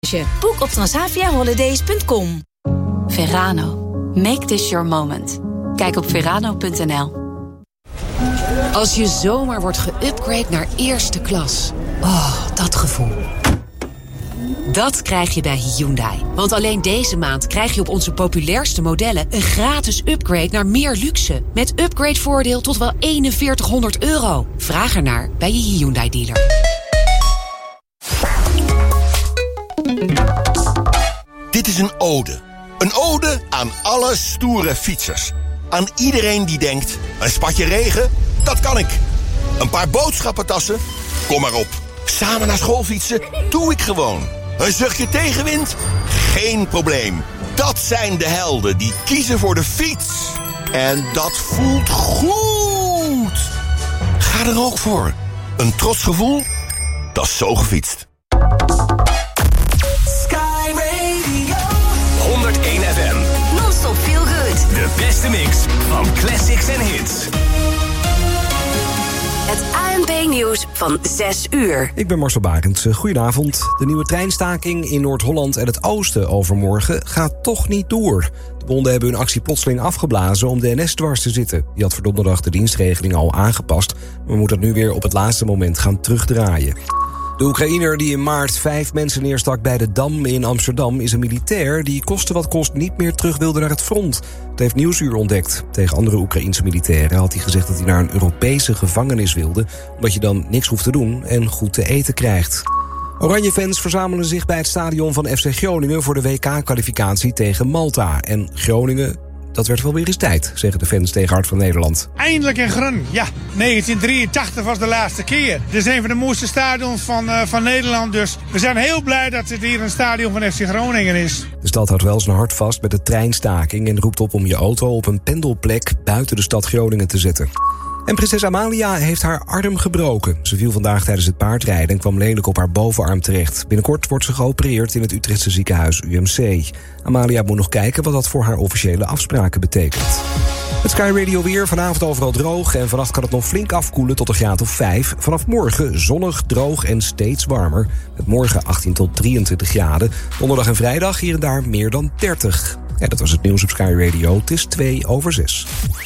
Boek op transaviaholidays.com. Verano. Make this your moment. Kijk op verano.nl. Als je zomaar wordt geüpgrade naar eerste klas. Oh, dat gevoel. Dat krijg je bij Hyundai. Want alleen deze maand krijg je op onze populairste modellen een gratis upgrade naar meer luxe. Met upgradevoordeel tot wel €4100. Vraag ernaar bij je Hyundai dealer. Dit is een ode. Een ode aan alle stoere fietsers. Aan iedereen die denkt, een spatje regen, dat kan ik. Een paar boodschappentassen, kom maar op. Samen naar school fietsen, doe ik gewoon. Een zuchtje tegenwind, geen probleem. Dat zijn de helden die kiezen voor de fiets. En dat voelt goed. Ga er ook voor. Een trots gevoel, dat is zo gefietst. Sky Radio 101 FM. Non-stop feel good. De beste mix van classics en hits. Het ANP-nieuws van 6 uur. Ik ben Marcel Barends. Goedenavond. De nieuwe treinstaking in Noord-Holland en het oosten overmorgen gaat toch niet door. De bonden hebben hun actie plotseling afgeblazen om de NS dwars te zitten. Die had voor donderdag de dienstregeling al aangepast, maar moet dat nu weer op het laatste moment gaan terugdraaien. De Oekraïner die in maart 5 mensen neerstak bij de Dam in Amsterdam is een militair die koste wat kost niet meer terug wilde naar het front. Dat heeft Nieuwsuur ontdekt. Tegen andere Oekraïense militairen had hij gezegd dat hij naar een Europese gevangenis wilde, omdat je dan niks hoeft te doen en goed te eten krijgt. Oranje-fans verzamelen zich bij het stadion van FC Groningen voor de WK-kwalificatie tegen Malta. En Groningen, dat werd wel weer eens tijd, zeggen de fans tegen Hart van Nederland. Eindelijk in Groningen. Ja, 1983 was de laatste keer. Dit is een van de mooiste stadions van Nederland. Dus we zijn heel blij dat het hier een stadion van FC Groningen is. De stad houdt wel zijn hart vast met de treinstaking en roept op om je auto op een pendelplek buiten de stad Groningen te zetten. En prinses Amalia heeft haar arm gebroken. Ze viel vandaag tijdens het paardrijden en kwam lelijk op haar bovenarm terecht. Binnenkort wordt ze geopereerd in het Utrechtse ziekenhuis UMC. Amalia moet nog kijken wat dat voor haar officiële afspraken betekent. Het Sky Radio weer, vanavond overal droog en vannacht kan het nog flink afkoelen tot een graad of 5. Vanaf morgen zonnig, droog en steeds warmer. Met morgen 18 tot 23 graden. Donderdag en vrijdag hier en daar meer dan 30. Ja, dat was het nieuws op Sky Radio. Het is 2:06.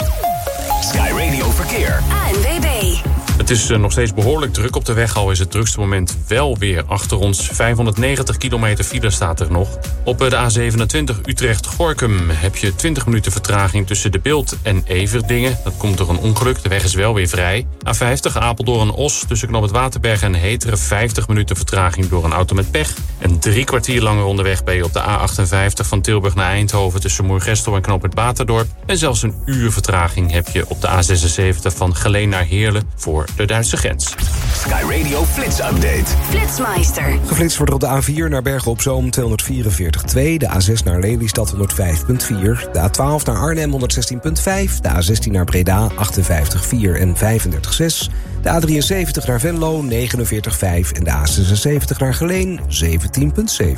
Sky Radio Verkeer. ANWB. Het is nog steeds behoorlijk druk op de weg, al is het drukste moment wel weer achter ons. 590 kilometer file staat er nog. Op de A27 Utrecht-Gorinchem heb je 20 minuten vertraging tussen De Bilt en Everdingen. Dat komt door een ongeluk, de weg is wel weer vrij. A50 Apeldoorn-Os tussen Knoop het Waterberg en Heteren 50 minuten vertraging door een auto met pech. En 3 kwartier langer onderweg ben je op de A58 van Tilburg naar Eindhoven tussen Moergestel en Knoop het Baterdorp. En zelfs een uur vertraging heb je op de A76 van Geleen naar Heerlen voor de Duitse grens. Sky Radio Flits Update. Flitsmeister. Geflitst wordt er op de A4 naar Bergen op Zoom 244,2. De A6 naar Lelystad 105,4. De A12 naar Arnhem 116,5. De A16 naar Breda 58,4 en 35,6. De A73 naar Venlo 49,5. En de A76 naar Geleen 17,7.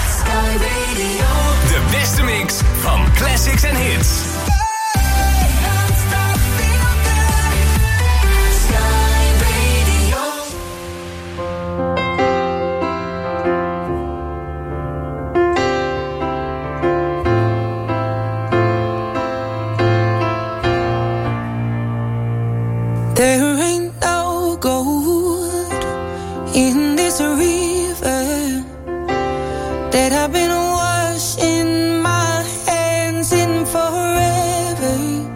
De beste mix van classics en hits. There ain't no gold in this river that I've been washing my hands in forever.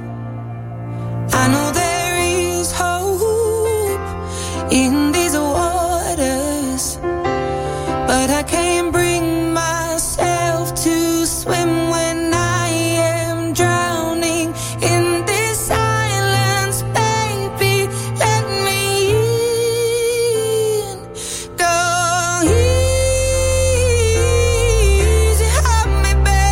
I know there is hope in these waters, but I can't bring myself to swim when I am drowning in this silence. Baby, let me in. Go easy on me, baby.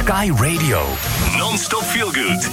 Sky Radio. Non-stop feel good.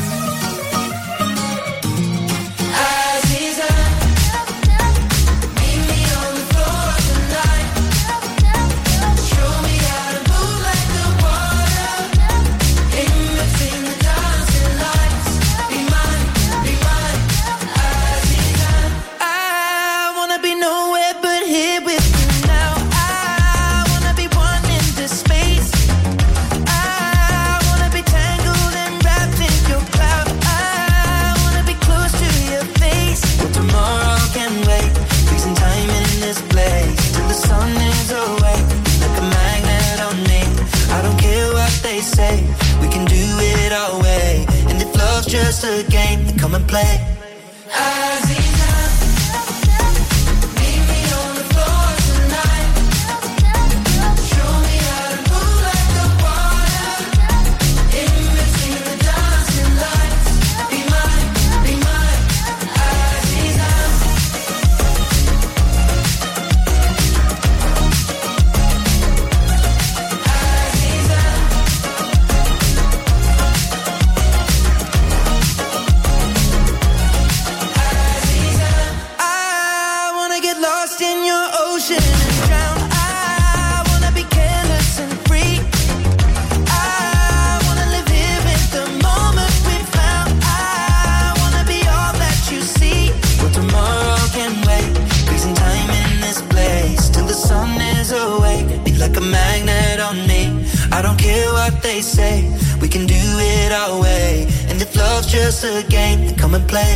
Just a game, then come and play. Say we can do it our way, and if love's just a game, then come and play.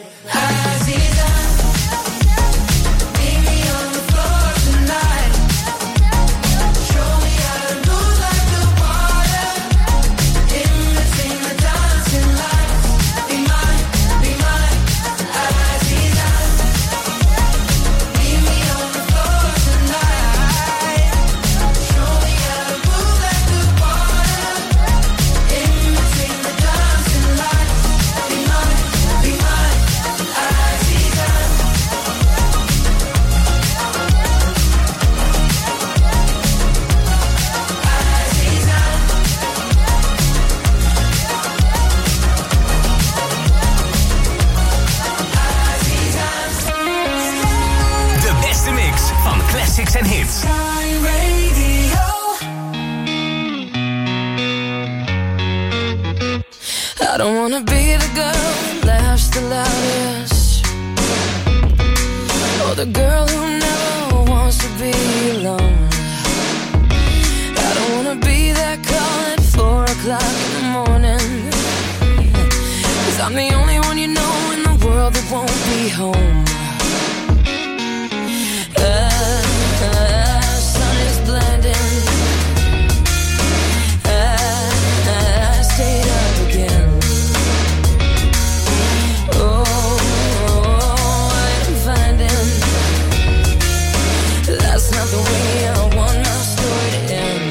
En hits. I don't wanna be the girl that laughs the loudest, or the girl who never wants to be alone. I don't wanna be that call at 4 o'clock in the morning, 'cause I'm the only one you know in the world that won't be home. Sun is blinding. I stayed up again. I'm finding that's not the way I want my story to end.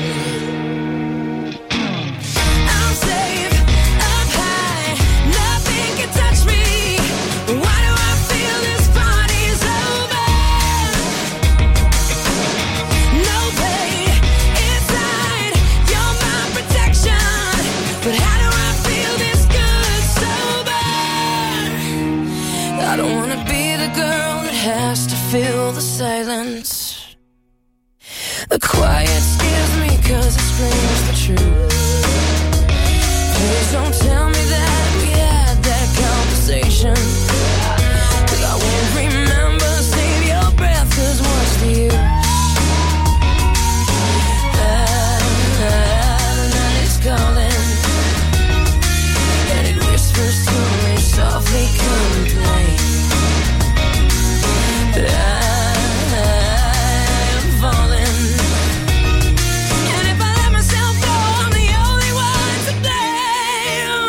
I'm safe, up high, nothing can touch me. Why do I feel this body's over? No pain inside, you're my protection. But how do I feel this good sober? I don't wanna be the girl that has to feel the silence. The quiet scares me 'cause it screams the truth. Please don't tell me that we had that conversation, 'cause I won't remember. Save your breath, 'cause what's the use? The night is calling, and it whispers to me softly, come and play. I'm falling, and if I let myself go, I'm the only one to blame.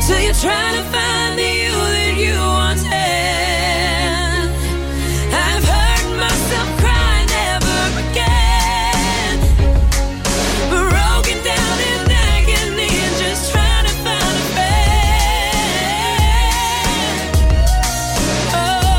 till you're trying to find the you that you once had. I've heard myself cry never again, broken down in agony and just trying to find a friend. Oh,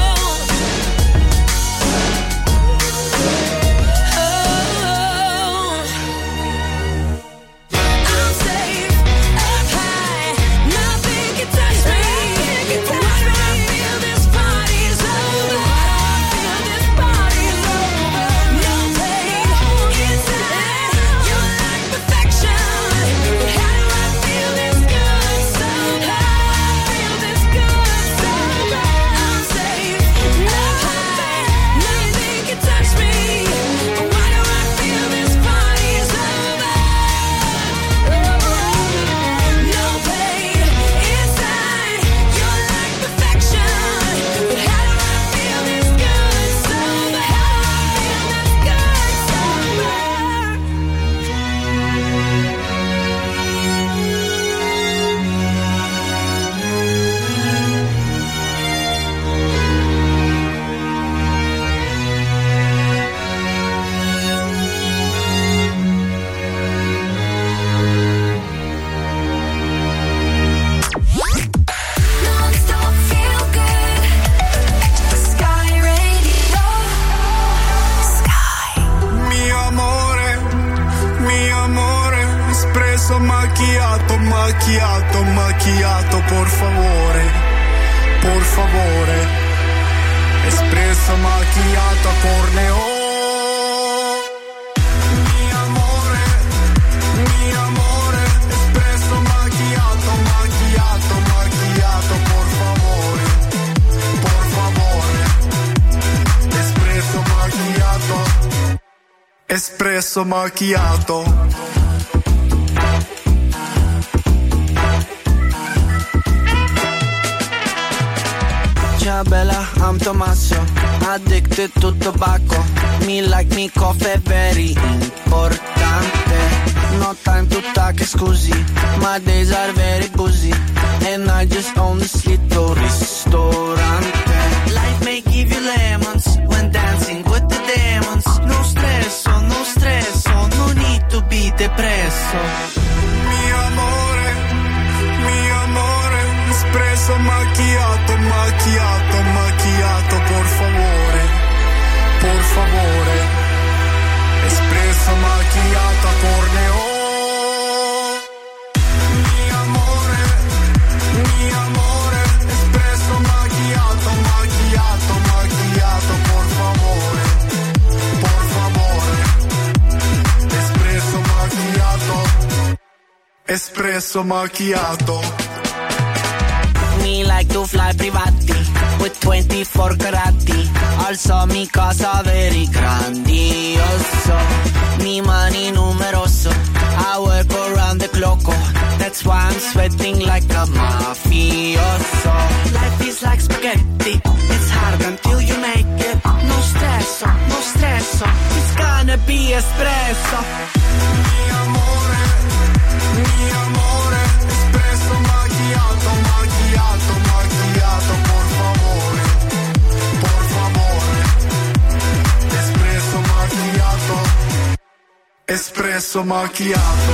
I'm safe up high, nothing can touch me. Why do I feel this party's over? Feel this party's over. No pain inside, you're like perfection. But how do I feel this good somehow? Feel this good somehow. I'm safe up high, nothing can touch me. Why do I feel this party's over? No pain inside, you're like perfection. But how do I feel this good somehow? Feel this good somehow. Non-stop feel good. Sky Radio. Sky. Mio amore, espresso macchiato, macchiato, macchiato, por favore, espresso macchiato a corneo. Mio amore, espresso macchiato, macchiato, macchiato, por favore, espresso macchiato, espresso macchiato. Ciao bella, I'm Tommaso, addicted to tobacco. Me like me coffee, very importante. No time to talk, scusi, my days are very busy. And I just own this little ristorante. Life may give you lemons when dancing with the demons. No stress, no need to be depresso. Mio amore, espresso macchiato, macchiato, macchiato, por favore, espresso macchiato a corneo. Mio amore, espresso macchiato, macchiato, macchiato, por favore, espresso macchiato, espresso macchiato. Me like to fly privati with 24 carati. Also mi casa very grandioso. Mi money numeroso. I work around the clock. That's why I'm sweating like a mafioso. Life is like spaghetti. It's hard until you make it. No stresso, it's gonna be espresso. Mio amore, espresso macchiato, macchiato, macchiato, por favore, espresso macchiato, espresso macchiato.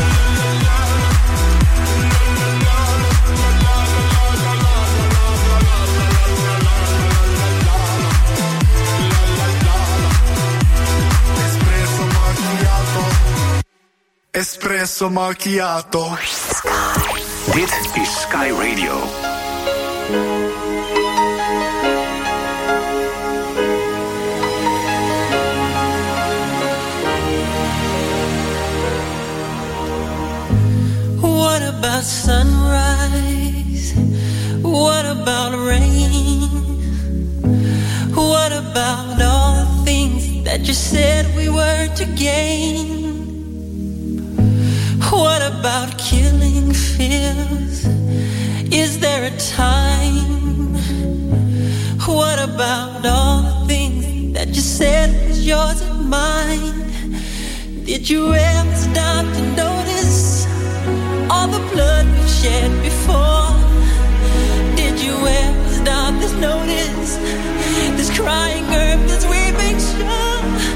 Espresso macchiato. Dit is Sky Radio. What about sunrise? What about rain? What about all the things that you said we were to gain? What about killing fears? Is there a time? What about all the things that you said was yours and mine? Did you ever stop to notice all the blood we've shed before? Did you ever stop this notice? This crying earth, this weeping shore.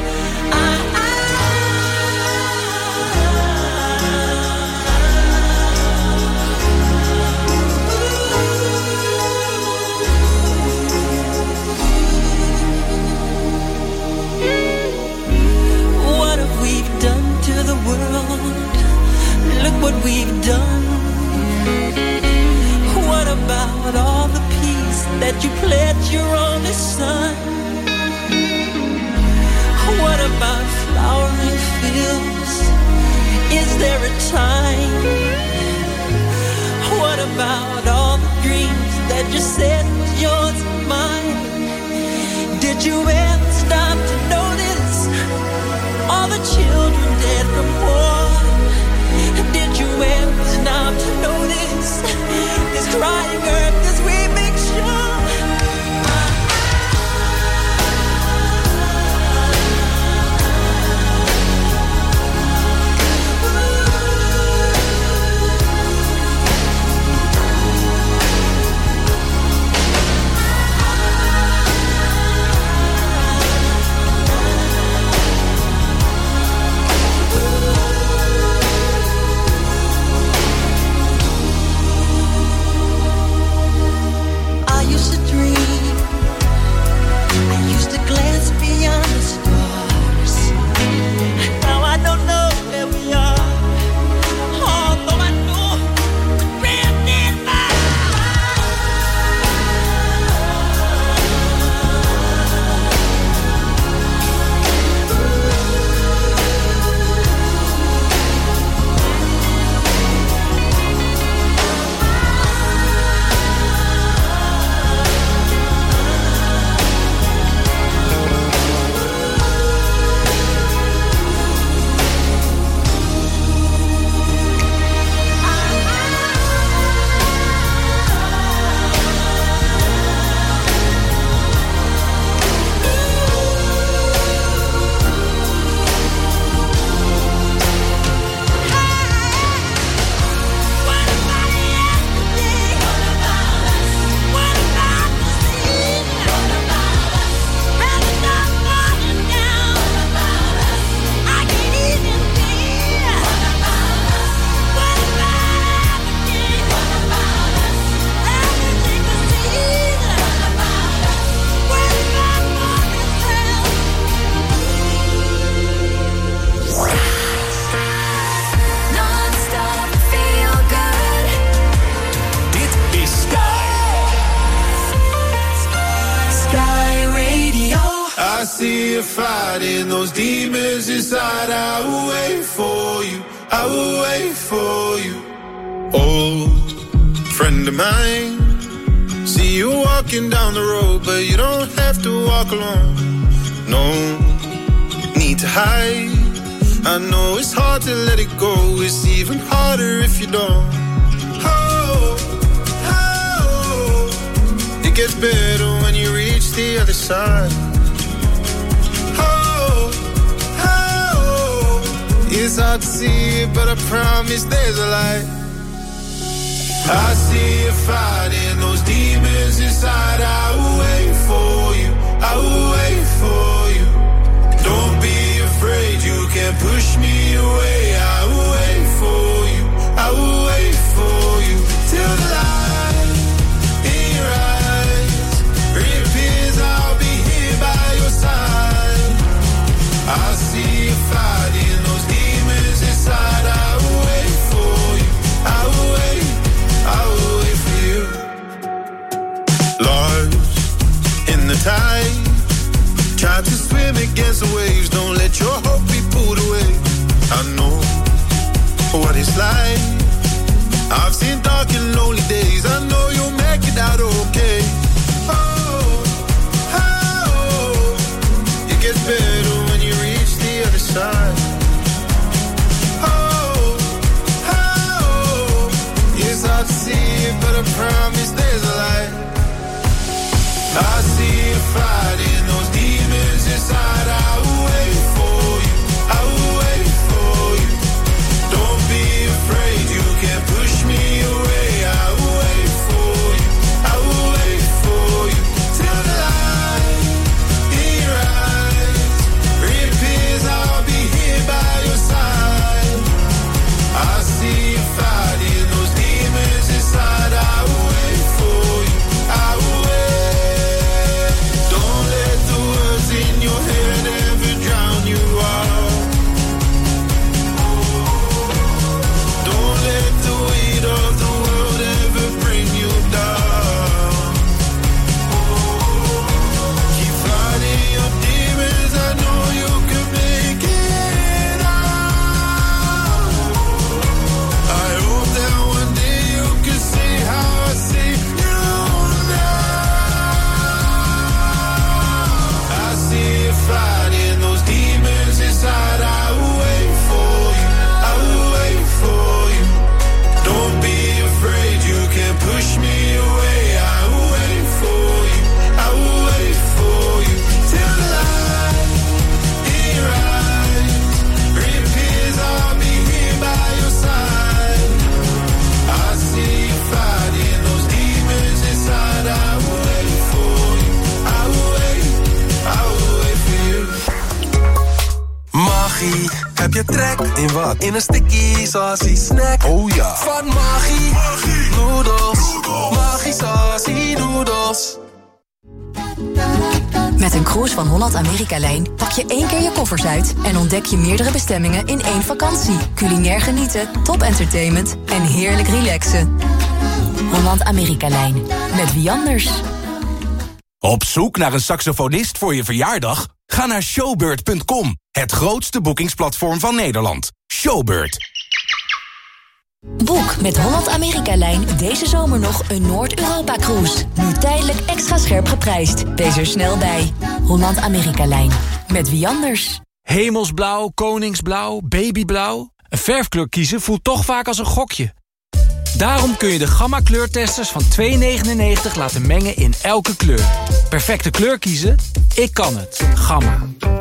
What have we done to the world? Look what we've done. What about all the peace that you pledged your only son? What about flowering fields? Is there a time? What about all the dreams that you said was yours and mine? Did you ever stop to notice all the children dead from war? Did you ever stop to notice this crying earth, this weeping shore? fighting those demons inside. I will wait for you, I will wait for you. Old friend of mine, see you walking down the road, but you don't have to walk alone. No need to hide, I know it's hard to let it go. It's even harder if you don't. Oh, oh, it gets better when you reach the other side. Oh, oh, it's hard to see it, but I promise there's a light. I see you fighting those demons inside. I will wait for you, I will wait for you. Don't be afraid, you can't push me away. I will wait for you, I will wait for you. Till the light in your eyes reappears, I'll be here by your side. I see you fighting those demons inside. I will wait for you, I will wait, I will wait for you. Lost in the tide, try to swim against the waves. Don't let your hope be pulled away. I know what it's like. I've seen dark and lonely days. I know you'll make it out okay. Oh, oh, it gets better when you reach the other side. Oh, oh, it's hard to see it, but I promise there's a light. I see you fighting those demons inside. I will wait for you, I will wait for you. Don't be afraid, you can't push me away. I will wait for you, I will magie. Heb je trek in wat? In een sticky saucy snack. Oh ja. Van magie. Noodles. Magie saucy noodles. Met een cruise van Holland Amerika-lijn pak je 1 keer je koffers uit en ontdek je meerdere bestemmingen in 1 vakantie. Culinair genieten, top entertainment en heerlijk relaxen. Holland Amerika-lijn. Met wie anders? Op zoek naar een saxofonist voor je verjaardag? Ga naar showbird.com, het grootste boekingsplatform van Nederland. Showbird. Boek met Holland Amerika-lijn deze zomer nog een Noord-Europa-cruise. Nu tijdelijk extra scherp geprijsd. Wees er snel bij. Holland Amerika-lijn. Met wie anders? Hemelsblauw, koningsblauw, babyblauw. Een verfkleur kiezen voelt toch vaak als een gokje. Daarom kun je de Gamma kleurtesters van $2,99 laten mengen in elke kleur. Perfecte kleur kiezen? Ik kan het. Gamma.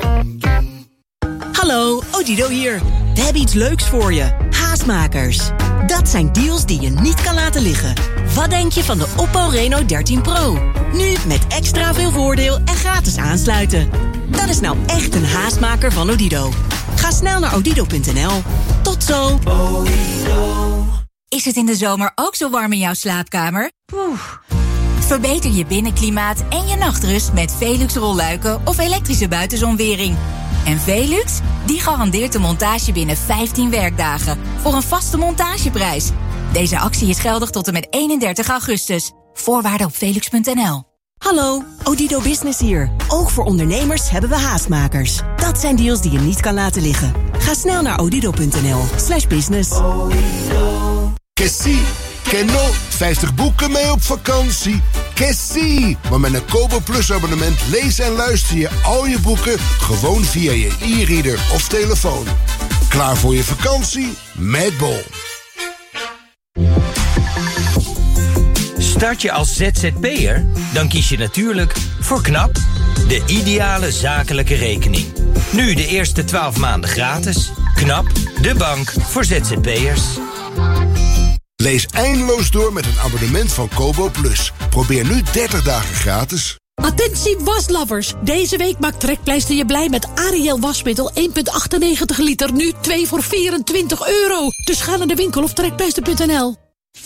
Hallo, Odido hier. We hebben iets leuks voor je. Haastmakers. Dat zijn deals die je niet kan laten liggen. Wat denk je van de Oppo Reno 13 Pro? Nu met extra veel voordeel en gratis aansluiten. Dat is nou echt een haastmaker van Odido. Ga snel naar odido.nl. Tot zo. Is het in de zomer ook zo warm in jouw slaapkamer? Verbeter je binnenklimaat en je nachtrust met Velux rolluiken of elektrische buitenzonwering. En Velux, die garandeert de montage binnen 15 werkdagen voor een vaste montageprijs. Deze actie is geldig tot en met 31 augustus. Voorwaarden op velux.nl. Hallo, Odido Business hier. Ook voor ondernemers hebben we haastmakers. Dat zijn deals die je niet kan laten liggen. Ga snel naar odido.nl/business. Kessie, Keno, 50 boeken mee op vakantie. Kessie, maar met een Kobo Plus abonnement lees en luister je al je boeken gewoon via je e-reader of telefoon. Klaar voor je vakantie? Met Bol. Start je als ZZP'er? Dan kies je natuurlijk voor KNAP, de ideale zakelijke rekening. Nu de eerste 12 maanden gratis. KNAP, de bank voor ZZP'ers. Lees eindeloos door met een abonnement van Kobo Plus. Probeer nu 30 dagen gratis. Attentie waslovers. Deze week maakt Trekpleister je blij met Ariel wasmiddel 1,98 liter. Nu 2 voor €24. Dus ga naar de winkel of trekpleister.nl.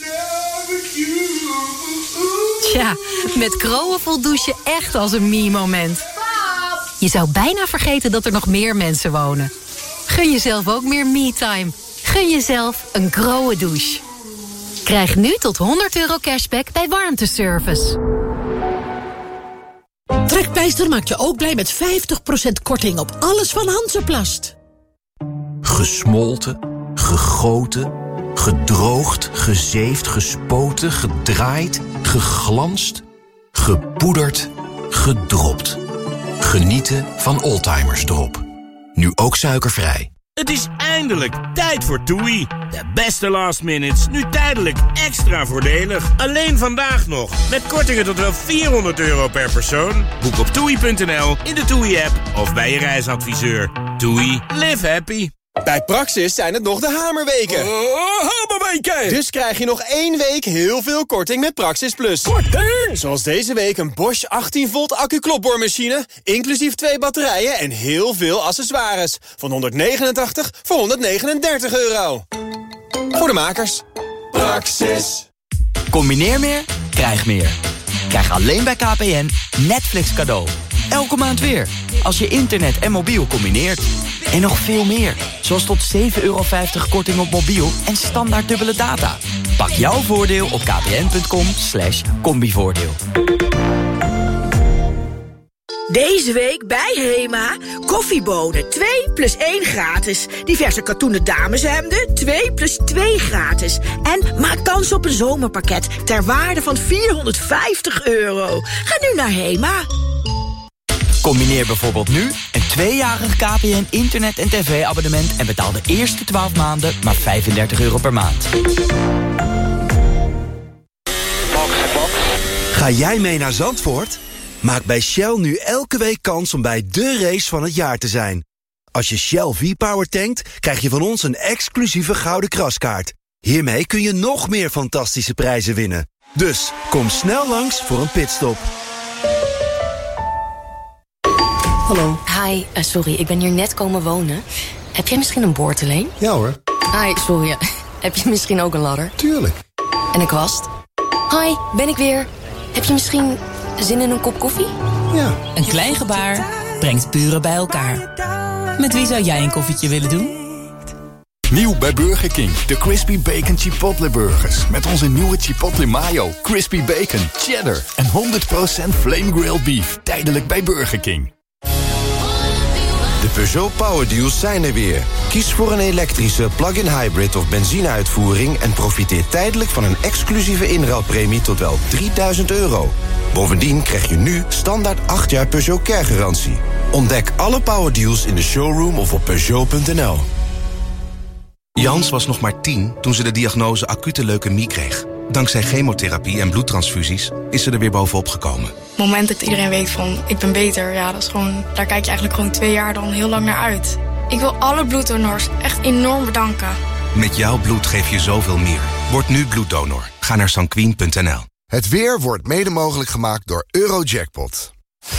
Tja, met Kroon voelt douchen echt als een me-moment. Je zou bijna vergeten dat er nog meer mensen wonen. Gun jezelf ook meer me-time. Gun jezelf een Kroon douche. Krijg nu tot €100 cashback bij warmteservice. Trekpleister maakt je ook blij met 50% korting op alles van Hansaplast. Gesmolten, gegoten, gedroogd, gezeefd, gespoten, gedraaid, geglanst, gepoederd, gedropt. Genieten van Oldtimers Drop. Nu ook suikervrij. Het is eindelijk tijd voor TUI. De beste last minutes, nu tijdelijk extra voordelig. Alleen vandaag nog, met kortingen tot wel €400 per persoon. Boek op TUI.nl, in de TUI-app of bij je reisadviseur. TUI, live happy. Bij Praxis zijn het nog de hamerweken. Hamerweken! Dus krijg je nog 1 week heel veel korting met Praxis Plus. Korting! Zoals deze week een Bosch 18 volt accu-klopboormachine, inclusief 2 batterijen en heel veel accessoires. Van €189 voor €139. Voor de makers. Praxis. Combineer meer, krijg meer. Krijg alleen bij KPN Netflix cadeau. Elke maand weer. Als je internet en mobiel combineert. En nog veel meer. Zoals tot €7,50 korting op mobiel en standaard dubbele data. Pak jouw voordeel op kpn.com/combivoordeel. Deze week bij Hema. Koffiebonen 2 plus 1 gratis. Diverse katoenen dameshemden 2 plus 2 gratis. En maak kans op een zomerpakket ter waarde van €450. Ga nu naar Hema. Combineer bijvoorbeeld nu een 2-jarig KPN internet- en tv-abonnement... en betaal de eerste 12 maanden maar €35 per maand. Ga jij mee naar Zandvoort? Maak bij Shell nu elke week kans om bij de race van het jaar te zijn. Als je Shell V-Power tankt, krijg je van ons een exclusieve gouden kraskaart. Hiermee kun je nog meer fantastische prijzen winnen. Dus kom snel langs voor een pitstop. Hallo. Hi, sorry, ik ben hier net komen wonen. Heb jij misschien een boordeleen? Ja hoor. Hi, sorry. Heb je misschien ook een ladder? Tuurlijk. En een kwast? Hi, ben ik weer. Heb je misschien zin in een kop koffie? Ja. Een klein gebaar brengt buren bij elkaar. Met wie zou jij een koffietje willen doen? Nieuw bij Burger King, de Crispy Bacon Chipotle Burgers. Met onze nieuwe Chipotle Mayo, Crispy Bacon, Cheddar en 100% Flame Grilled Beef. Tijdelijk bij Burger King. De Peugeot Power Deals zijn er weer. Kies voor een elektrische, plug-in hybrid of benzineuitvoering... en profiteer tijdelijk van een exclusieve inruilpremie tot wel €3.000. Bovendien krijg je nu standaard 8 jaar Peugeot Care-garantie. Ontdek alle Power Deals in de showroom of op Peugeot.nl. Jans was nog maar 10 toen ze de diagnose acute leukemie kreeg. Dankzij chemotherapie en bloedtransfusies is ze er weer bovenop gekomen. Het moment dat iedereen weet van ik ben beter, ja, dat is gewoon, daar kijk je eigenlijk gewoon 2 jaar dan heel lang naar uit. Ik wil alle bloeddonors echt enorm bedanken. Met jouw bloed geef je zoveel meer. Word nu bloeddonor. Ga naar sanquin.nl. Het weer wordt mede mogelijk gemaakt door Eurojackpot.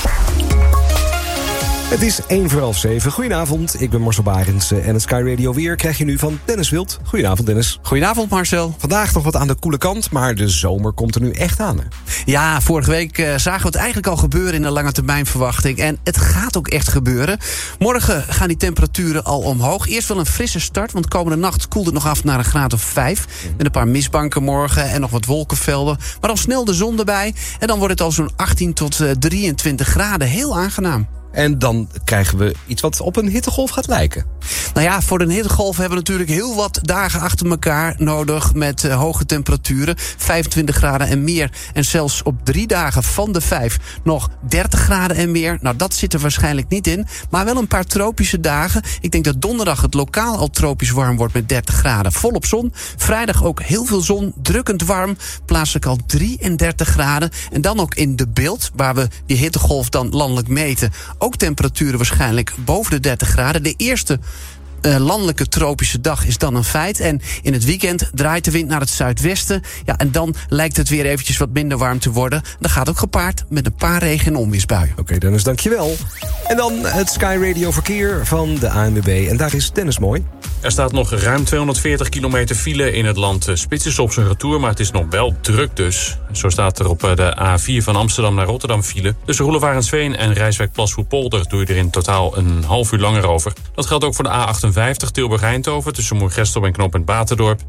Het is 7:01. Goedenavond, ik ben Marcel Barends en het Sky Radio weer krijg je nu van Dennis Wild. Goedenavond, Dennis. Goedenavond, Marcel. Vandaag nog wat aan de koele kant, maar de zomer komt er nu echt aan. Hè? Ja, vorige week zagen we het eigenlijk al gebeuren in de lange termijnverwachting. En het gaat ook echt gebeuren. Morgen gaan die temperaturen al omhoog. Eerst wel een frisse start, want komende nacht koelt het nog af naar een graad of 5. Met een paar mistbanken morgen en nog wat wolkenvelden. Maar dan snel de zon erbij. En dan wordt het al zo'n 18 tot 23 graden. Heel aangenaam. En dan krijgen we iets wat op een hittegolf gaat lijken. Nou ja, voor een hittegolf hebben we natuurlijk heel wat dagen achter elkaar nodig met hoge temperaturen. 25 graden en meer. En zelfs op 3 dagen van de 5 nog 30 graden en meer. Nou, dat zit er waarschijnlijk niet in. Maar wel een paar tropische dagen. Ik denk dat donderdag het lokaal al tropisch warm wordt met 30 graden. Volop zon. Vrijdag ook heel veel zon. Drukkend warm. Plaatselijk al 33 graden. En dan ook in de Beeld, waar we die hittegolf dan landelijk meten. Ook temperaturen waarschijnlijk boven de 30 graden. De eerste landelijke tropische dag is dan een feit. En in het weekend draait de wind naar het zuidwesten. Ja, en dan lijkt het weer eventjes wat minder warm te worden. Dat gaat ook gepaard met een paar regen- en onweersbuien. Oké, Dennis, dankjewel. En dan het Sky Radio verkeer van de ANWB. En daar is Dennis mooi. Er staat nog ruim 240 kilometer file in het land. Spits is op zijn retour, maar het is nog wel druk dus. Zo staat er op de A4 van Amsterdam naar Rotterdam file. Tussen Roelevarensveen en Rijswijk-Plasvoet-Polder doe je er in totaal een half uur langer over. Dat geldt ook voor de A58 Tilburg-Eindhoven tussen Moergestel en knooppunt Baterdorp.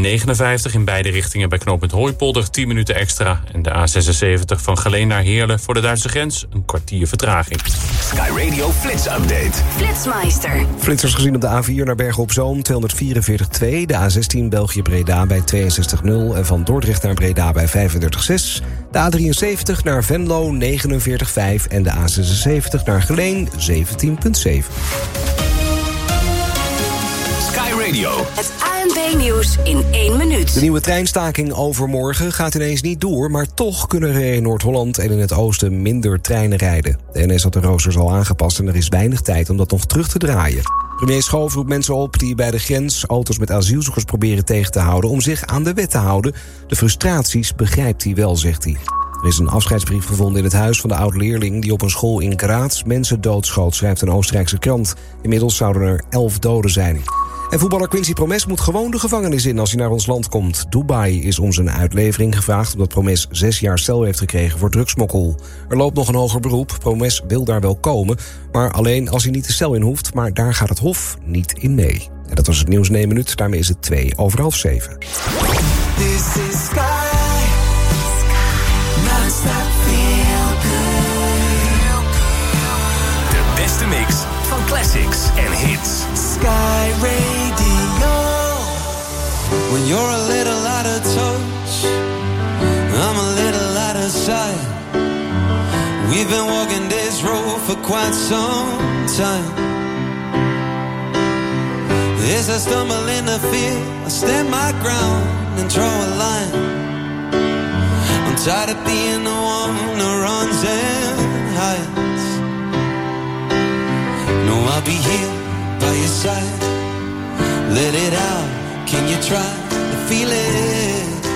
A59 in beide richtingen bij knooppunt Hooipolder 10 minuten extra. En de A76 van Geleen naar Heerlen voor de Duitse grens een kwartier vertraging. Sky Radio Flits Update. Flitsmeister. Flitsers gezien op de A4 naar Bergen op Zoom 244,2. De A16 België-Breda bij 62,0. En van Dordrecht naar Breda bij 35,6. De A73 naar Venlo 49,5. En de A76 naar Geleen 17,7. Radio. Het ANP-nieuws in 1 minuut. De nieuwe treinstaking overmorgen gaat ineens niet door, maar toch kunnen er in Noord-Holland en in het oosten minder treinen rijden. De NS had de roosters al aangepast en er is weinig tijd om dat nog terug te draaien. Premier Schoof roept mensen op die bij de grens auto's met asielzoekers proberen tegen te houden om zich aan de wet te houden. De frustraties begrijpt hij wel, zegt hij. Er is een afscheidsbrief gevonden in het huis van de oud-leerling die op een school in Graz mensen doodschoot, schrijft een Oostenrijkse krant. Inmiddels zouden er 11 doden zijn. En voetballer Quincy Promes moet gewoon de gevangenis in als hij naar ons land komt. Dubai is om zijn uitlevering gevraagd omdat Promes 6 jaar cel heeft gekregen voor drugsmokkel. Er loopt nog een hoger beroep. Promes wil daar wel komen, maar alleen als hij niet de cel in hoeft. Maar daar gaat het Hof niet in mee. En dat was het nieuws in 1 minuut. Daarmee is het 7:02. This is Sky. Non-stop feel good. De beste mix van classics en hits. Sky Radio. When you're a little out of touch, I'm a little out of sight. We've been walking this road for quite some time. As I stumble in the fear, I stand my ground and draw a line. I'm tired of being the one who runs and hides. No, I'll be here by your side. Let it out, can you try to feel it?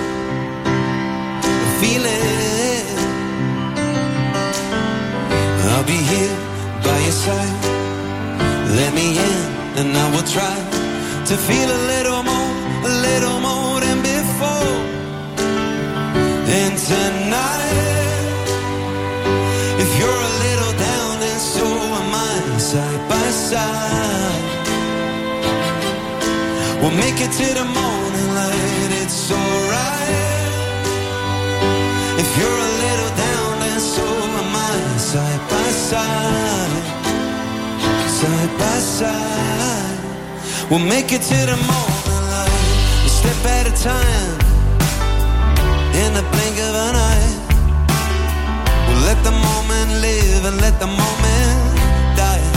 Feel it. I'll be here by your side. Let me in and I will try to feel a little more than before. And tonight, if you're a little down, then so am I, side by side. We'll make it to the morning light, it's alright. If you're a little down, then so am I, side by side. Side by side. We'll make it to the morning light, a step at a time, in the blink of an eye. We'll let the moment live and let the moment die.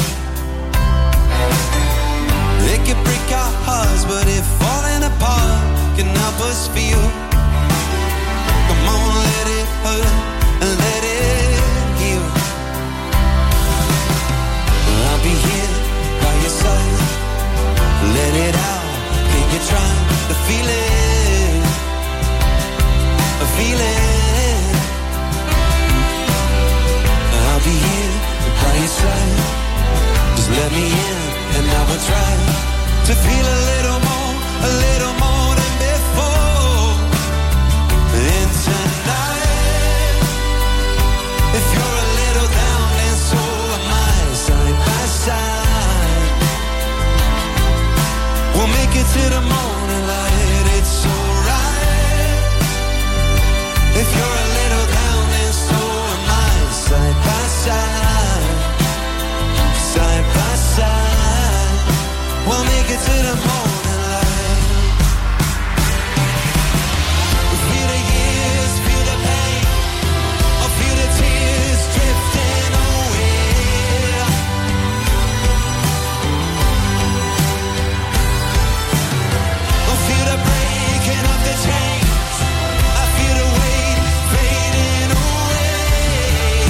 It can break our hearts, but if falling apart can help us feel, come on, let it hurt and let it heal. I'll be here by your side. Let it out, can you try to feel it? Feel it. I'll be here by your side. Just let me in and I will try to feel a little more than before. And tonight, if you're a little down, then so am I, side by side. We'll make it to the morning light, it's alright. If you're a little down, then so am I, side by side. Side by side. We'll make it to the morning light. Feel the years, feel the pain, or feel the tears drifting away. Or feel the breaking of the chains. I feel the weight fading away.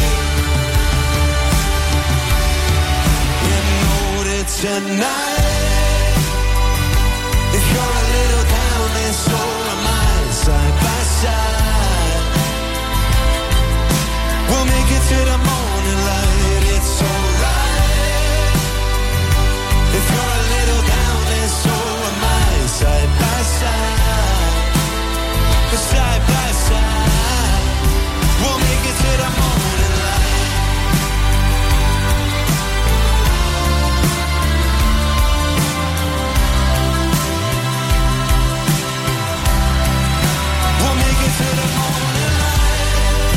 You know that tonight, if you're a little down, then so am I, side by side. We'll make it to the morning light, it's alright. If you're a little down, then so am I, side by side. Side by side. We'll make it to the morning light. We'll make it to the morning light.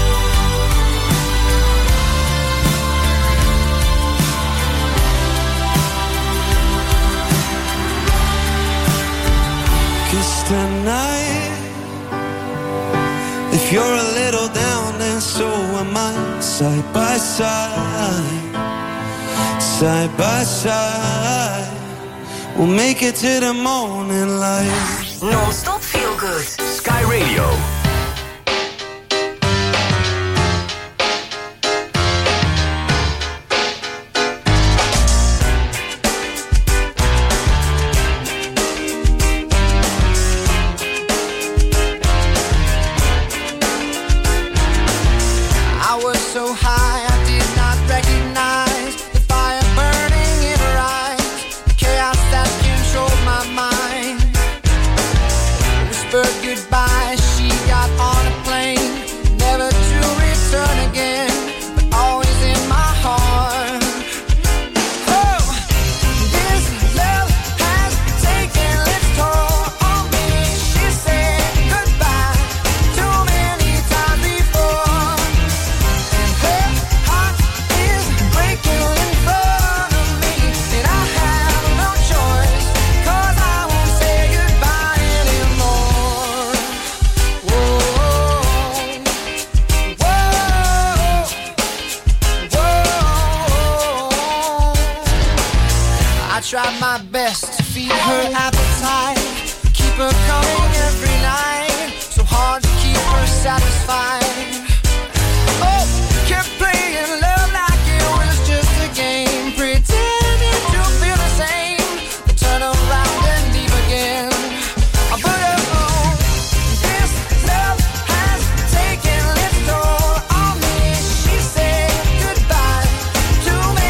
Cause tonight, if you're a little down, then so am I, side by side. Side by side. We'll make it to the morning light. Non-stop feel good. Sky Radio. I was so high I did not recognize the fire burning in her eyes, the chaos that controlled my mind. Whispered goodbye, she got on a plane, never to return again, but always in my heart. Oh, this love has taken its toll on me. She said goodbye too many times before. Her heart is breaking in front of me, and I have no choice, 'cause I won't say goodbye anymore. Whoa, whoa, whoa. I tried my best to feed her appetite, keep her coming every night, so hard to keep her satisfied. Oh, kept playing love like it was just a game, pretending to feel the same, then turn around and leave again. But oh, this love has taken its toll on me. She said goodbye too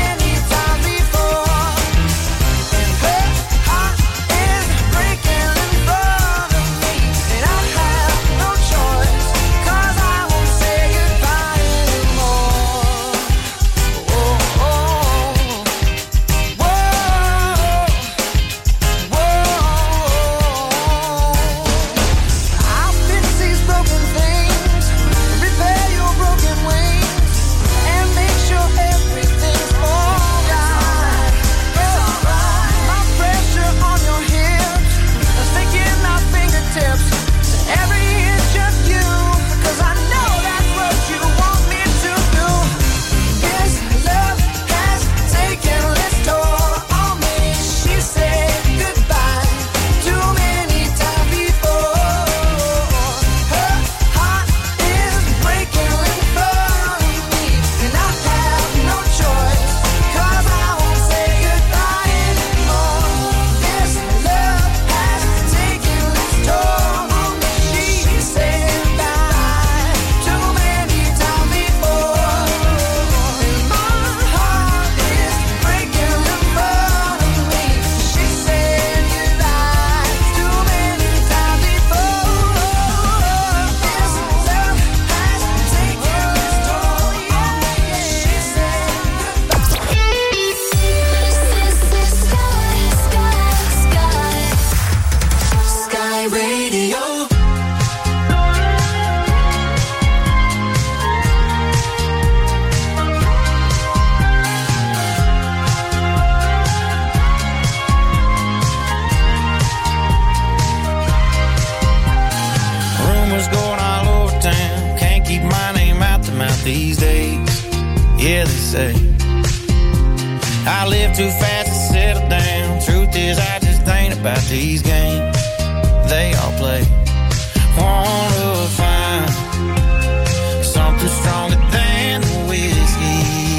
too fast to settle down. Truth is, I just ain't about these games they all play. Wanna find something stronger than the whiskey.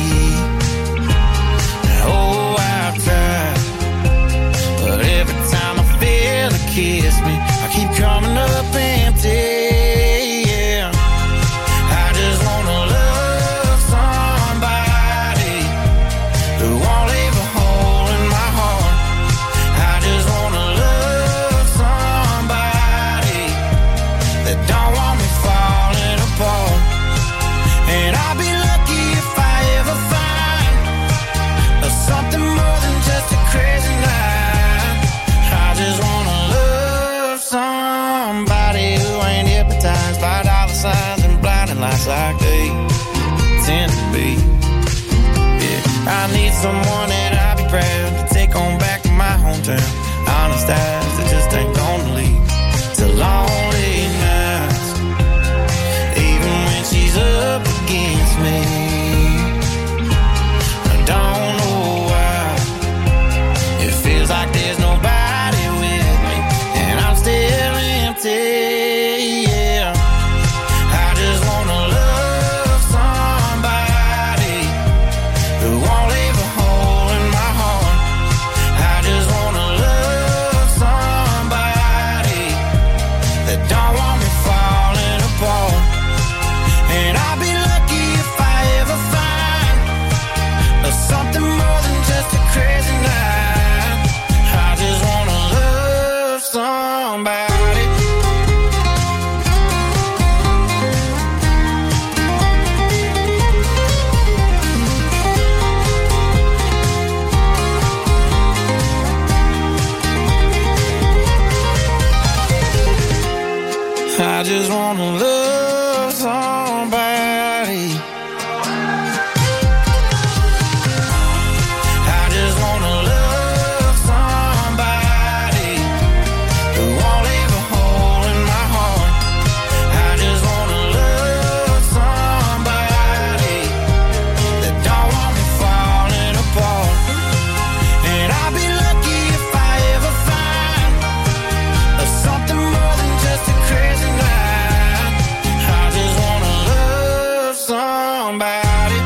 Oh, I've tried, but every time I feel it kiss me, I keep coming up empty. Like they tend to be. Yeah, I need someone that I'll be proud to take on back to my hometown. Honest eyes that just ain't gonna leave. To lonely nights, even when she's up against me. I don't know why it feels like there's nobody with me, and I'm still empty. I just wanna love somebody. I just wanna love somebody who won't leave a hole in my heart. I just wanna love somebody that don't want me falling apart. And I'll be lucky if I ever find something more than just a crazy night. Somebody.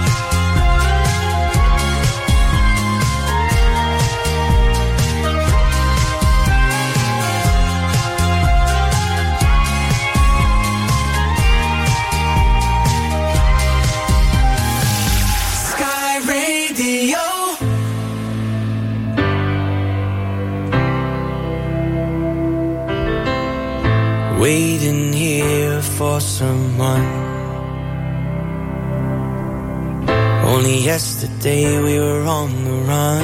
Sky Radio. Waiting here for someone. Only yesterday we were on the run.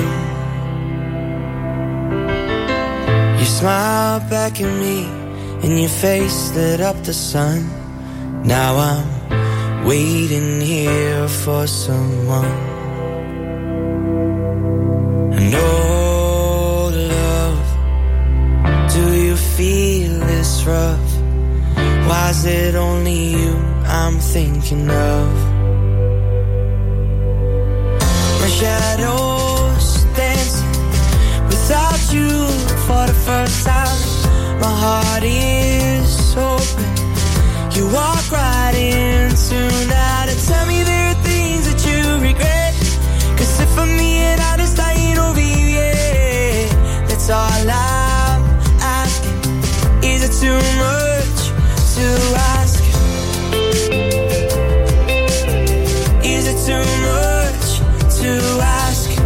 You smiled back at me and your face lit up the sun. Now I'm waiting here for someone. And oh love, do you feel this rough? Why is it only you I'm thinking of? Shadows dancing without you for the first time. My heart is open. You walk right into now to tell me there are things that you regret. 'Cause if I'm me and I just lying over you, yeah, that's all I'm asking. Is it too much to ask? Is it too much to ask?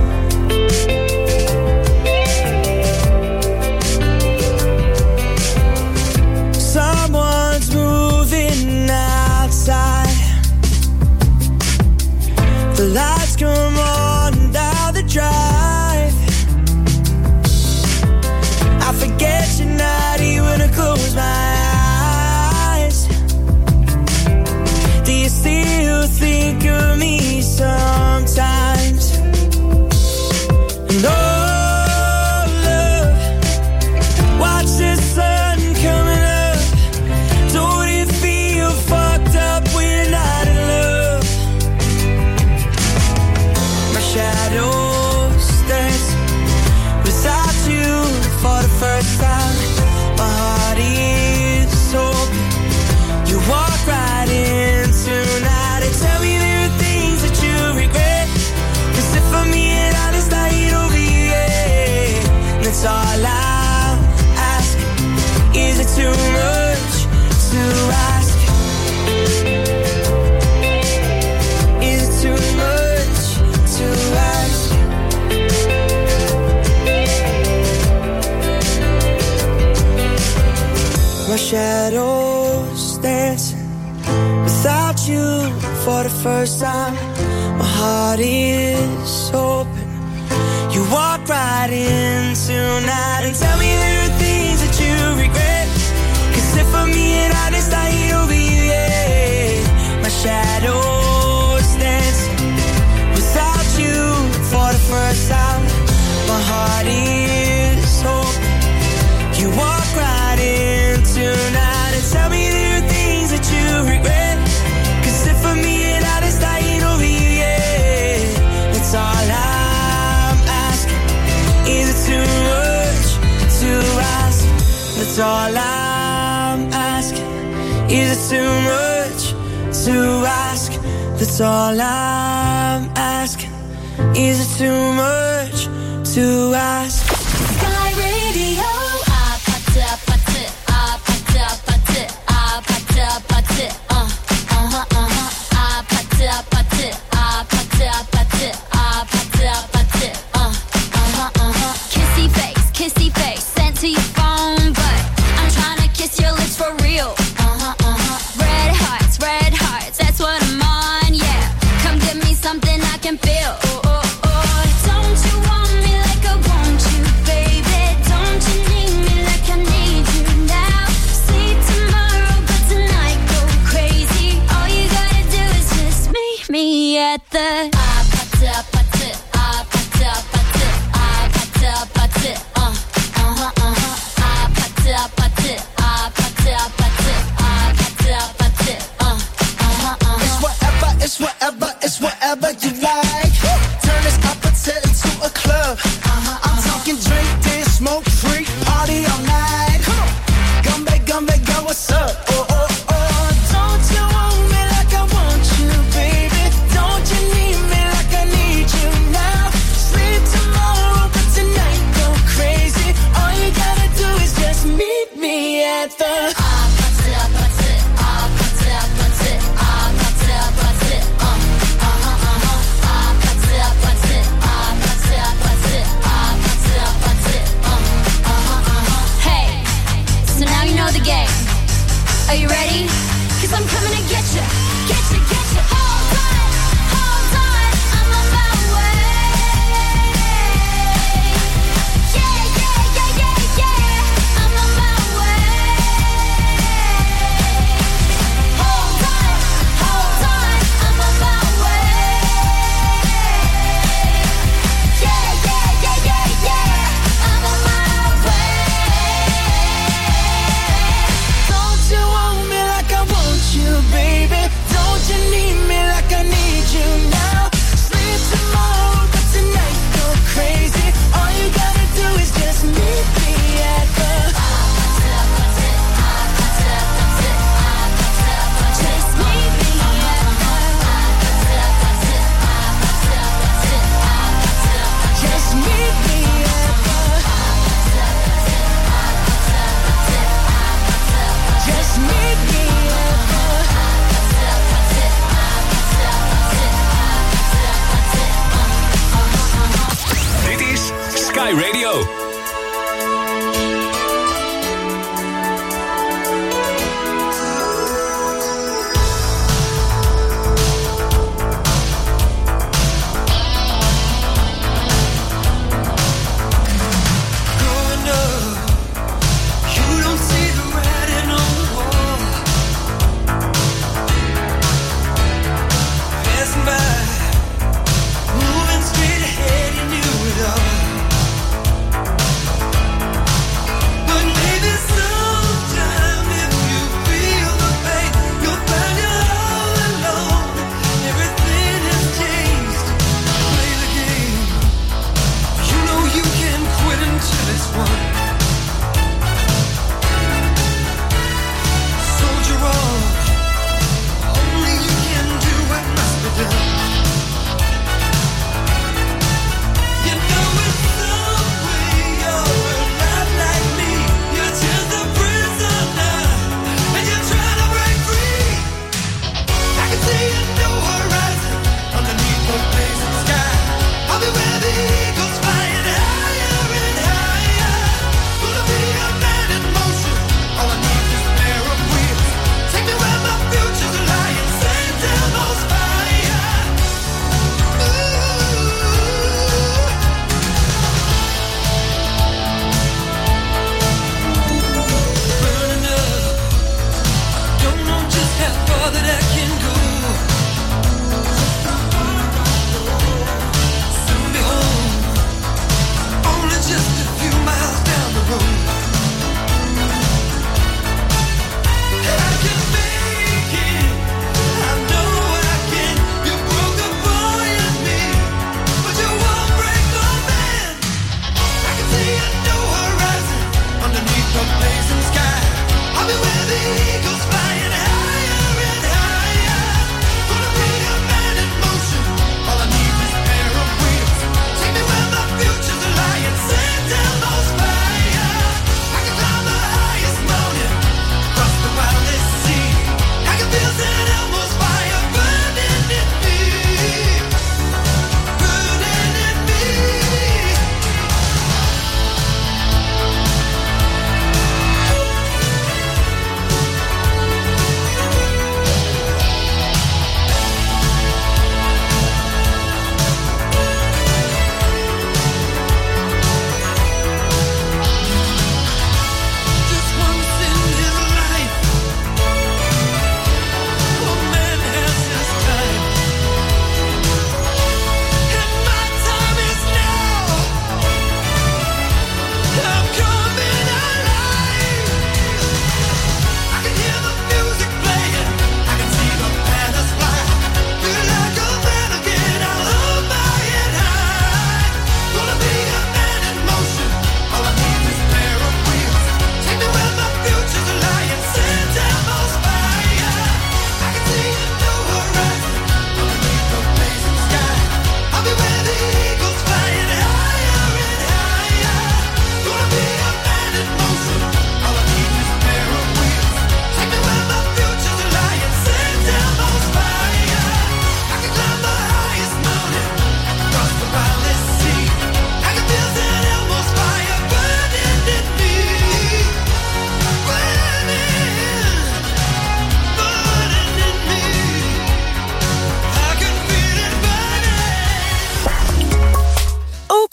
My shadows dancing without you for the first time. My heart is open. You walk right in tonight and tell me there are things that you regret. 'Cause if for me and honest, I ain't over you yet. My shadows dancing without you for the first time. My heart is open. You walk right in tonight and tell me there are things that you regret. 'Cause if for me and honest, I ain't over you yet. That's all I'm asking. Is it too much to ask? That's all I'm asking. Is it too much to ask? That's all I'm asking. Is it too much to ask? Sky Radio. Kissy face, sent to your phone, but I'm trying to kiss your lips for real. Red hearts, that's what I'm on, yeah. Come give me something I can feel. Don't you want me like I want you, baby? Don't you need me like I need you now? Sleep tomorrow, but tonight go crazy. All you gotta do is just meet me at the It's whatever you like. Turn this opposite into a club. I'm talking drink, dance, smoke, freak, party all night. Come back, girl, what's up? Don't you want me like I want you, baby? Don't you need me like I need you now? Sleep tomorrow, but tonight go crazy. All you gotta do is just meet me at the Are you ready? 'Cause I'm coming to get you. Hold on, I'm on my way. Yeah, I'm on my way. Hold on, I'm on my way. Yeah, I'm on my way. Don't you want me like I want you, baby? Don't you need me like I need you now? Sleep tomorrow, but tonight go crazy. All you gotta do is just meet me at the just meet me at the just meet me at the just meet me at the Dit is Sky Radio. Growing up, you don't see the writing on the wall. Passing by, moving straight ahead, you knew it all.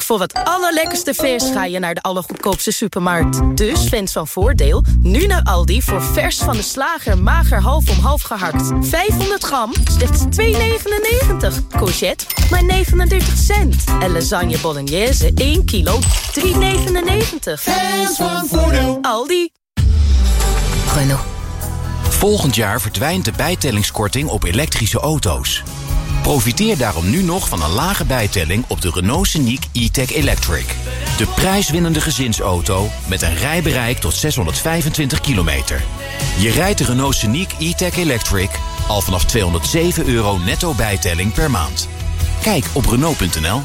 Voor het allerlekkerste vers ga je naar de allergoedkoopste supermarkt. Dus fans van Voordeel, nu naar Aldi voor vers van de slager mager half om half gehakt. 500 gram, slechts €2,99. Courgette, maar 39 cent. En lasagne bolognese, 1 kilo, €3,99. Fans van Voordeel. Aldi. Renault. Volgend jaar verdwijnt de bijtellingskorting op elektrische auto's. Profiteer daarom nu nog van een lage bijtelling op de Renault Scenic E-Tech Electric. De prijswinnende gezinsauto met een rijbereik tot 625 kilometer. Je rijdt de Renault Scenic E-Tech Electric al vanaf €207 netto bijtelling per maand. Kijk op Renault.nl.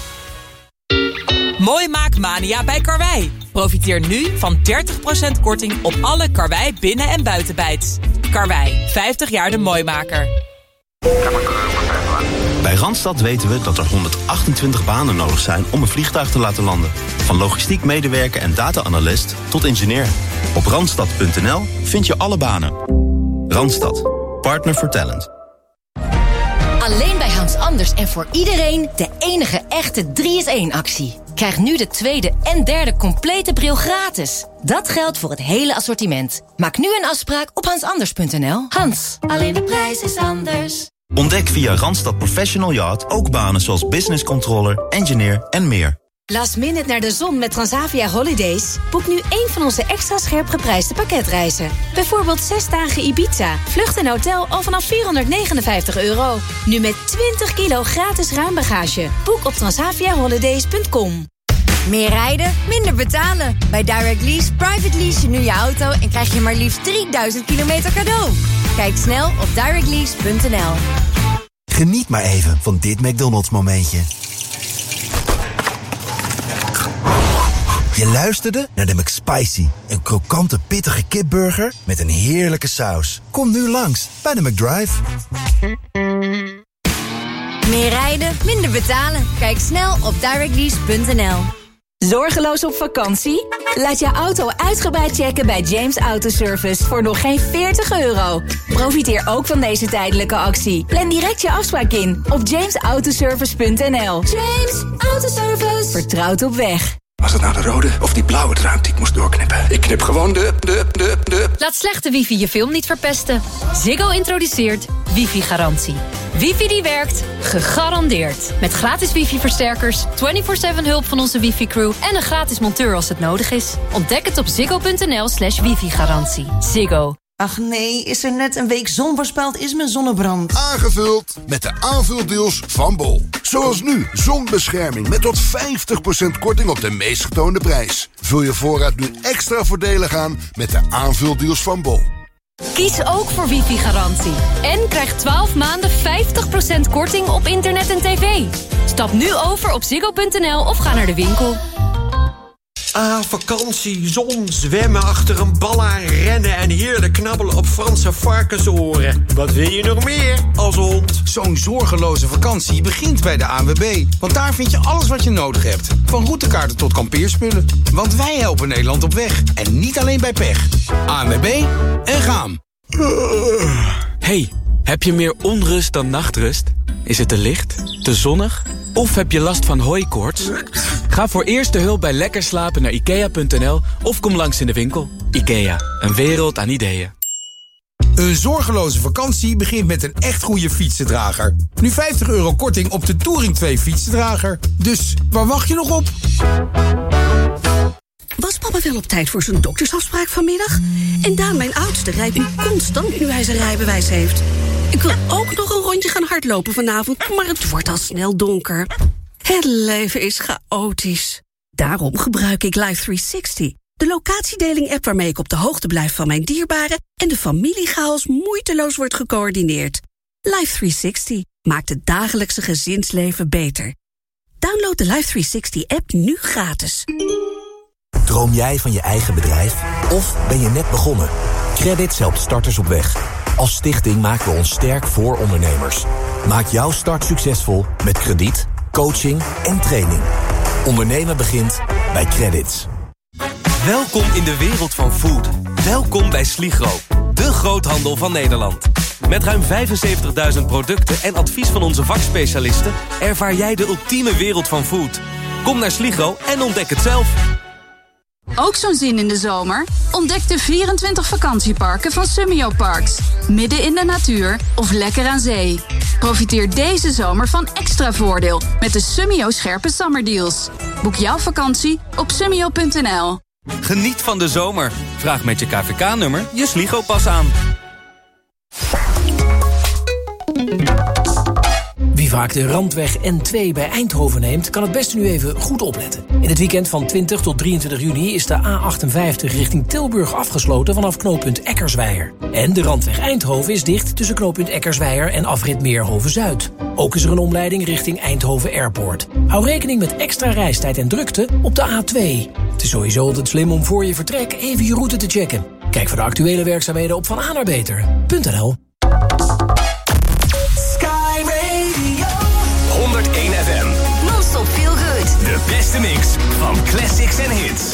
Mooi Maakmania bij Karwei. Profiteer nu van 30% korting op alle Karwei binnen- en buitenbijts. Karwei, 50 jaar de mooimaker. Bij Randstad weten we dat er 128 banen nodig zijn om een vliegtuig te laten landen. Van logistiek medewerker en data-analyst tot ingenieur. Op Randstad.nl vind je alle banen. Randstad, partner for talent. Alleen bij Hans Anders en voor iedereen de enige echte 3-in-1-actie. Krijg nu de tweede en derde complete bril gratis. Dat geldt voor het hele assortiment. Maak nu een afspraak op hansanders.nl. Hans, alleen de prijs is anders. Ontdek via Randstad Professional Yacht ook banen zoals business controller, engineer en meer. Last minute naar de zon met Transavia Holidays? Boek nu één van onze extra scherp geprijsde pakketreizen. Bijvoorbeeld 6 dagen Ibiza, vlucht en hotel al vanaf €459. Nu met 20 kilo gratis ruimbagage. Boek op transaviaholidays.com. Meer rijden, minder betalen. Bij Direct Lease private lease je nu je auto en krijg je maar liefst 3000 kilometer cadeau. Kijk snel op directlease.nl. Geniet maar even van dit McDonald's momentje. Je luisterde naar de McSpicy, een krokante pittige kipburger met een heerlijke saus. Kom nu langs bij de McDrive. Meer rijden, minder betalen. Kijk snel op directlease.nl. Zorgeloos op vakantie? Laat je auto uitgebreid checken bij James Autoservice voor nog geen €40. Profiteer ook van deze tijdelijke actie. Plan direct je afspraak in op jamesautoservice.nl. James Autoservice. Vertrouwd op weg. Was het nou de rode of die blauwe draad die ik moest doorknippen? Ik knip gewoon de... Laat slechte wifi je film niet verpesten. Ziggo introduceert wifi-garantie. Wifi die werkt, gegarandeerd. Met gratis wifi-versterkers, 24/7 hulp van onze wifi-crew... en een gratis monteur als het nodig is. Ontdek het op ziggo.nl/wifi-garantie. Ziggo. Ach nee, is er net een week zon voorspeld, is mijn zonnebrand. Aangevuld met de aanvuldeals van Bol. Zoals nu, zonbescherming met tot 50% korting op de meest getoonde prijs. Vul je voorraad nu extra voordelig aan met de aanvuldeals van Bol. Kies ook voor wifi-garantie. En krijg 12 maanden 50% korting op internet en tv. Stap nu over op ziggo.nl of ga naar de winkel. Ah, vakantie, zon, zwemmen achter een bal aan, rennen en heerlijk knabbelen op Franse varkensoren. Wat wil je nog meer als hond? Zo'n zorgeloze vakantie begint bij de ANWB. Want daar vind je alles wat je nodig hebt. Van routekaarten tot kampeerspullen. Want wij helpen Nederland op weg. En niet alleen bij pech. ANWB en gaan. Hey, heb je meer onrust dan nachtrust? Is het te licht, te zonnig? Of heb je last van hooikoorts? Ga voor eerste hulp bij lekker slapen naar IKEA.nl of kom langs in de winkel. IKEA, een wereld aan ideeën. Een zorgeloze vakantie begint met een echt goede fietsendrager. Nu €50 korting op de Touring 2 fietsendrager. Dus waar wacht je nog op? Was papa wel op tijd voor zijn doktersafspraak vanmiddag? En Daan, mijn oudste, rijdt nu constant nu hij zijn rijbewijs heeft. Ik wil ook nog een rondje gaan hardlopen vanavond, maar het wordt al snel donker. Het leven is chaotisch. Daarom gebruik ik Life360, de locatiedeling-app waarmee ik op de hoogte blijf van mijn dierbaren en de familiechaos moeiteloos wordt gecoördineerd. Life360 maakt het dagelijkse gezinsleven beter. Download de Life360-app nu gratis. Droom jij van je eigen bedrijf? Of ben je net begonnen? Credits helpt starters op weg. Als stichting maken we ons sterk voor ondernemers. Maak jouw start succesvol met krediet, coaching en training. Ondernemen begint bij Credits. Welkom in de wereld van food. Welkom bij Sligro, de groothandel van Nederland. Met ruim 75.000 producten en advies van onze vakspecialisten ervaar jij de ultieme wereld van food. Kom naar Sligro en ontdek het zelf. Ook zo'n zin in de zomer? Ontdek de 24 vakantieparken van Summio Parks. Midden in de natuur of lekker aan zee. Profiteer deze zomer van extra voordeel met de Summio scherpe zomerdeals. Boek jouw vakantie op summio.nl. Geniet van de zomer. Vraag met je KVK-nummer je Sligo-pas aan. Wie vaak de Randweg N2 bij Eindhoven neemt, kan het beste nu even goed opletten. In het weekend van 20 tot 23 juni is de A58 richting Tilburg afgesloten vanaf knooppunt Eckersweijer. En de Randweg Eindhoven is dicht tussen knooppunt Eckersweijer en afrit Meerhoven-Zuid. Ook is er een omleiding richting Eindhoven Airport. Hou rekening met extra reistijd en drukte op de A2. Het is sowieso altijd slim om voor je vertrek even je route te checken. Kijk voor de actuele werkzaamheden op vananaarbeter.nl. 101 FM. Non-stop feel good. De beste mix van classics en hits.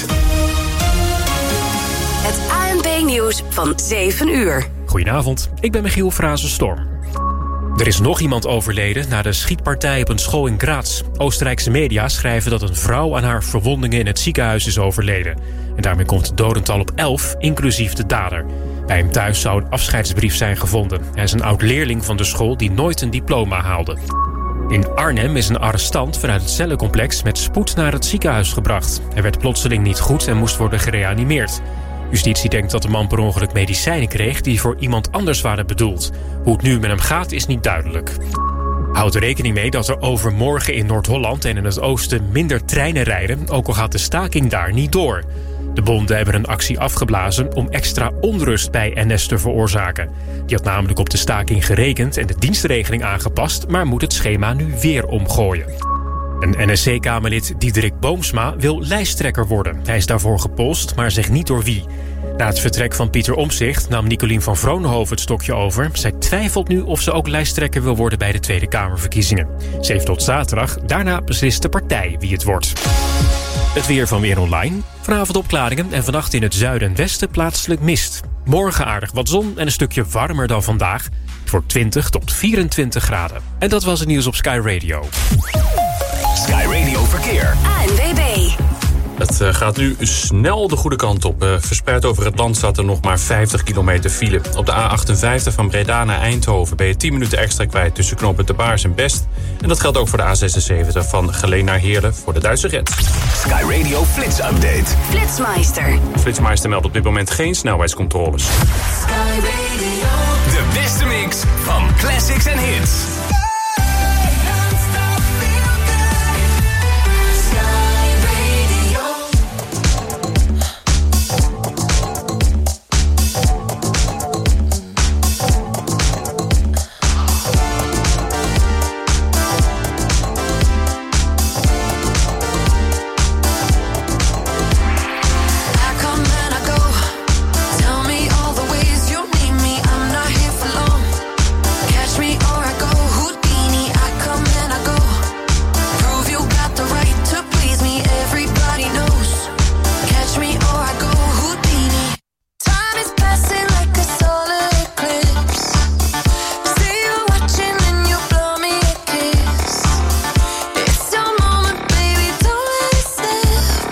Het ANP-nieuws van 7 uur. Goedenavond, ik ben Michiel Frazen-Storm. Er is nog iemand overleden na de schietpartij op een school in Graz. Oostenrijkse media schrijven dat een vrouw aan haar verwondingen in het ziekenhuis is overleden. En daarmee komt het dodental op 11, inclusief de dader. Bij hem thuis zou een afscheidsbrief zijn gevonden. Hij is een oud-leerling van de school die nooit een diploma haalde. In Arnhem is een arrestant vanuit het cellencomplex met spoed naar het ziekenhuis gebracht. Hij werd plotseling niet goed en moest worden gereanimeerd. Justitie denkt dat de man per ongeluk medicijnen kreeg die voor iemand anders waren bedoeld. Hoe het nu met hem gaat is niet duidelijk. Houd er rekening mee dat er overmorgen in Noord-Holland en in het oosten minder treinen rijden, ook al gaat de staking daar niet door. De bonden hebben een actie afgeblazen om extra onrust bij NS te veroorzaken. Die had namelijk op de staking gerekend en de dienstregeling aangepast, maar moet het schema nu weer omgooien. Een NSC-Kamerlid Diederik Boomsma wil lijsttrekker worden. Hij is daarvoor gepolst, maar zegt niet door wie. Na het vertrek van Pieter Omtzigt nam Nicolien van Vroonhoven het stokje over. Zij twijfelt nu of ze ook lijsttrekker wil worden bij de Tweede Kamerverkiezingen. Ze heeft tot zaterdag, daarna beslist de partij wie het wordt. Het weer van Weer Online. Vanavond opklaringen en vannacht in het zuiden en westen plaatselijk mist. Morgen aardig wat zon en een stukje warmer dan vandaag. Het wordt 20 tot 24 graden. En dat was het nieuws op Sky Radio. Sky Radio Verkeer. ANWB. Het gaat nu snel de goede kant op. Verspreid over het land staat er nog maar 50 kilometer file. Op de A58 van Breda naar Eindhoven ben je 10 minuten extra kwijt tussen knooppunt De Baars en Best. En dat geldt ook voor de A76 van Geleen naar Heerlen voor de Duitse grens. Sky Radio Flits Update. Flitsmeister. Flitsmeister meldt op dit moment geen snelheidscontroles. De beste mix van classics en hits.